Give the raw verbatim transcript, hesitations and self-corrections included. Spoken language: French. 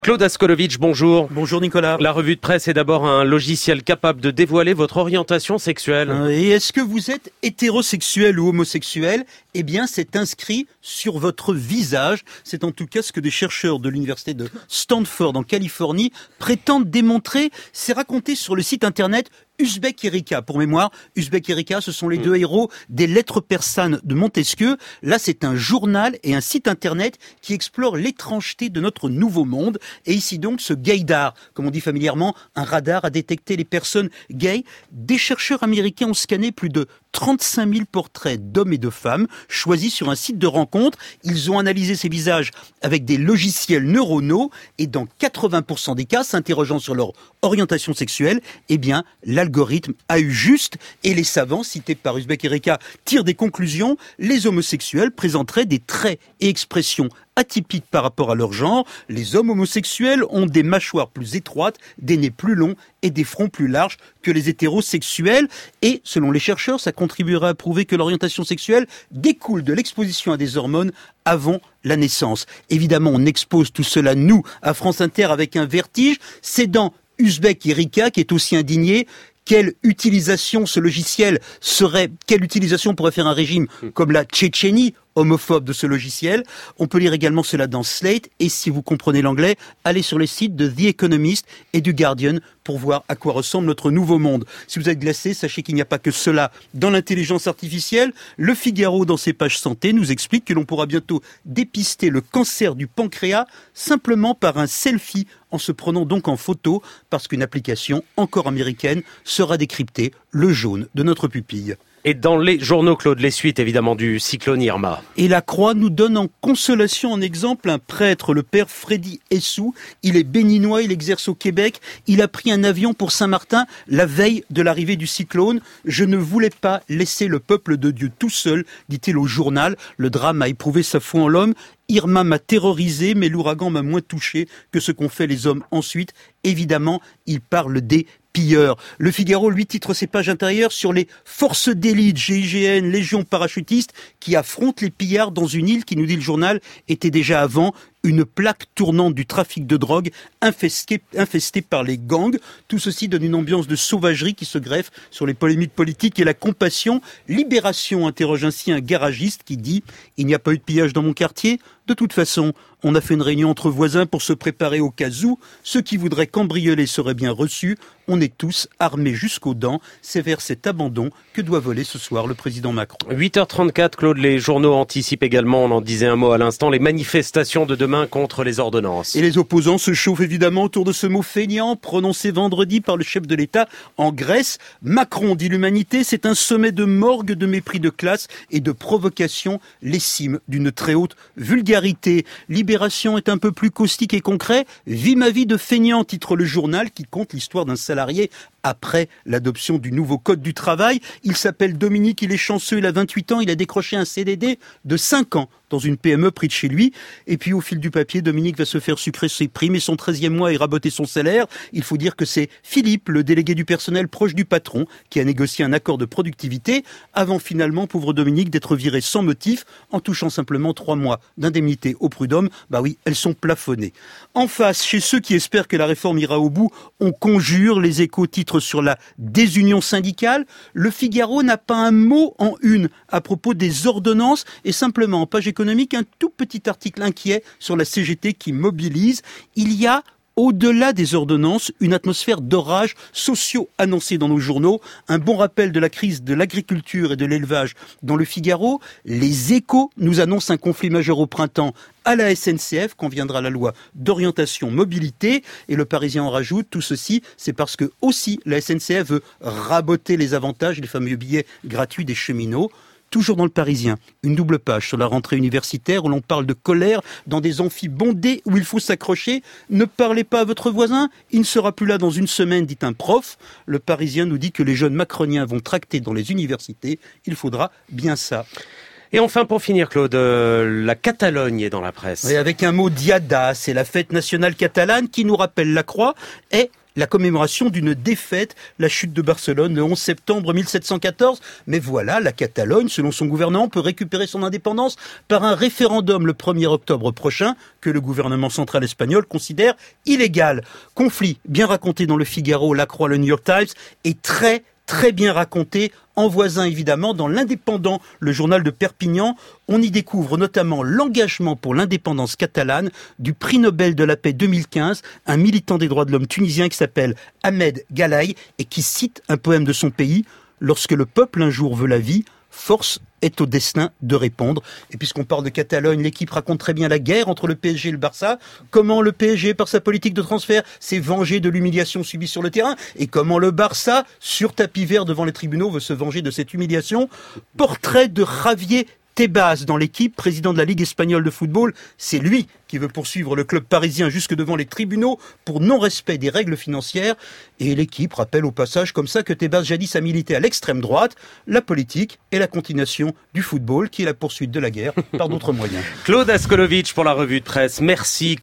Claude Askolovitch, bonjour. Bonjour Nicolas. La revue de presse est d'abord un logiciel capable de dévoiler votre orientation sexuelle. Euh, et est-ce que vous êtes hétérosexuel ou homosexuel ? Eh bien, c'est inscrit sur votre visage. C'est en tout cas ce que des chercheurs de l'université de Stanford en Californie prétendent démontrer. C'est raconté sur le site internet Uzbek Erika. Pour mémoire, Uzbek Erika, ce sont les mmh. deux héros des lettres persanes de Montesquieu. Là, c'est un journal et un site internet qui explore l'étrangeté de notre nouveau monde. Et ici donc, ce gaydar, comme on dit familièrement, un radar à détecter les personnes gays. Des chercheurs américains ont scanné plus de trente-cinq mille portraits d'hommes et de femmes choisis sur un site de rencontre. Ils ont analysé ces visages avec des logiciels neuronaux et dans quatre-vingts pour cent des cas, s'interrogeant sur leur orientation sexuelle, eh bien, l'algorithme a eu juste et les savants, cités par Uzbek Erika, tirent des conclusions. Les homosexuels présenteraient des traits et expressions atypiques par rapport à leur genre. Les hommes homosexuels ont des mâchoires plus étroites, des nez plus longs et des fronts plus larges que les hétérosexuels. Et, selon les chercheurs, ça contribuera à prouver que l'orientation sexuelle découle de l'exposition à des hormones avant la naissance. Évidemment, on expose tout cela, nous, à France Inter, avec un vertige. C'est dans Uzbek Erika qui est aussi indigné. Quelle utilisation ce logiciel serait, quelle utilisation pourrait faire un régime comme la Tchétchénie, homophobe de ce logiciel. On peut lire également cela dans Slate, et si vous comprenez l'anglais, allez sur les sites de The Economist et du Guardian pour voir à quoi ressemble notre nouveau monde. Si vous êtes glacé, sachez qu'il n'y a pas que cela dans l'intelligence artificielle. Le Figaro, dans ses pages santé, nous explique que l'on pourra bientôt dépister le cancer du pancréas simplement par un selfie, en se prenant donc en photo, parce qu'une application, encore américaine, sera décryptée, le jaune de notre pupille. Et dans les journaux, Claude, les suites évidemment du cyclone Irma. Et la Croix nous donne en consolation, en exemple, un prêtre, le père Freddy Essou. Il est béninois, il exerce au Québec. Il a pris un avion pour Saint-Martin la veille de l'arrivée du cyclone. Je ne voulais pas laisser le peuple de Dieu tout seul, dit-il au journal. Le drame a éprouvé sa foi en l'homme. Irma m'a terrorisé, mais l'ouragan m'a moins touché que ce qu'ont fait les hommes ensuite. Évidemment, il parle des pilleurs. Le Figaro, lui, titre ses pages intérieures sur les forces d'élite, G I G N, Légion parachutistes, qui affrontent les pillards dans une île qui, nous dit le journal, était déjà avant une plaque tournante du trafic de drogue infestée, infestée par les gangs. Tout ceci donne une ambiance de sauvagerie qui se greffe sur les polémiques politiques et la compassion. Libération interroge ainsi un garagiste qui dit « Il n'y a pas eu de pillage dans mon quartier. De toute façon, on a fait une réunion entre voisins pour se préparer au cas où. Ceux qui voudraient cambrioler seraient bien reçus. On est tous armés jusqu'aux dents. C'est vers cet abandon que doit voler ce soir le président Macron. » huit heures trente-quatre, Claude, les journaux anticipent également, on en disait un mot à l'instant, les manifestations de demain contre les ordonnances. Et les opposants se chauffent évidemment autour de ce mot feignant prononcé vendredi par le chef de l'État en Grèce. Macron dit l'humanité, c'est un sommet de morgue, de mépris de classe et de provocation, les cimes d'une très haute vulgarité. Libération est un peu plus caustique et concret. Vis ma vie de feignant, titre le journal qui compte l'histoire d'un salarié après l'adoption du nouveau code du travail. Il s'appelle Dominique, il est chanceux, il a vingt-huit ans, il a décroché un C D D de cinq ans dans une P M E près de chez lui. Et puis au fil du papier, Dominique va se faire sucrer ses primes et son treizième mois et raboter son salaire. Il faut dire que c'est Philippe, le délégué du personnel proche du patron, qui a négocié un accord de productivité avant finalement, pauvre Dominique, d'être viré sans motif en touchant simplement trois mois d'indemnité au prud'homme. Bah oui, elles sont plafonnées. En face, chez ceux qui espèrent que la réforme ira au bout, on conjure. Les Échos titrent sur la désunion syndicale. Le Figaro n'a pas un mot en une à propos des ordonnances et simplement en page économique un tout petit article inquiet sur la C G T qui mobilise. Il y a au-delà des ordonnances, une atmosphère d'orage sociaux annoncée dans nos journaux. Un bon rappel de la crise de l'agriculture et de l'élevage dans le Figaro. Les Échos nous annoncent un conflit majeur au printemps à la S N C F quand viendra la loi d'orientation mobilité. Et le Parisien en rajoute, tout ceci, c'est parce que aussi la S N C F veut raboter les avantages, les fameux billets gratuits des cheminots. Toujours dans le Parisien, une double page sur la rentrée universitaire où l'on parle de colère dans des amphis bondés où il faut s'accrocher. Ne parlez pas à votre voisin, il ne sera plus là dans une semaine, dit un prof. Le Parisien nous dit que les jeunes macroniens vont tracter dans les universités. Il faudra bien ça. Et enfin, pour finir, Claude, euh, la Catalogne est dans la presse. Et avec un mot diada, c'est la fête nationale catalane qui nous rappelle la croix, est la commémoration d'une défaite, la chute de Barcelone le onze septembre mille sept cent quatorze. Mais voilà, la Catalogne, selon son gouvernement, peut récupérer son indépendance par un référendum le premier octobre prochain, que le gouvernement central espagnol considère illégal. Conflit bien raconté dans le Figaro, La Croix, le New York Times, et très très bien raconté, en voisin évidemment, dans l'Indépendant, le journal de Perpignan. On y découvre notamment l'engagement pour l'indépendance catalane du prix Nobel de la paix deux mille quinze, un militant des droits de l'homme tunisien qui s'appelle Ahmed Galaï et qui cite un poème de son pays « Lorsque le peuple un jour veut la vie, force est au destin de répondre ». Et puisqu'on parle de Catalogne, l'équipe raconte très bien la guerre entre le P S G et le Barça, comment le P S G, par sa politique de transfert, s'est vengé de l'humiliation subie sur le terrain, et comment le Barça, sur tapis vert devant les tribunaux, veut se venger de cette humiliation. Portrait de Javier Tebas dans l'équipe, président de la Ligue espagnole de football. C'est lui qui veut poursuivre le club parisien jusque devant les tribunaux pour non-respect des règles financières. Et l'équipe rappelle au passage comme ça que Tebas jadis a milité à l'extrême droite. La politique et la continuation du football, qui est la poursuite de la guerre par d'autres moyens. Claude Askolovitch pour la revue de presse. Merci.